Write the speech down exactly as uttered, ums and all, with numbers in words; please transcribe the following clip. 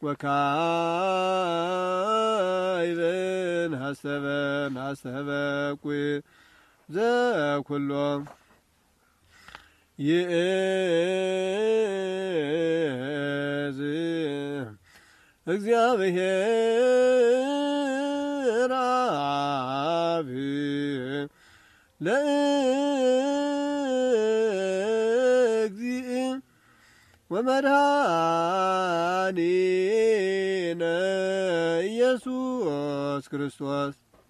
ወካይብን ሐሰበ ማሰበ ኩ ዘኩሎ ይእዝ እግዚአብሔር አብ ለእግዚእ ወመድኃኒነ ኢየሱስ ክርስቶስ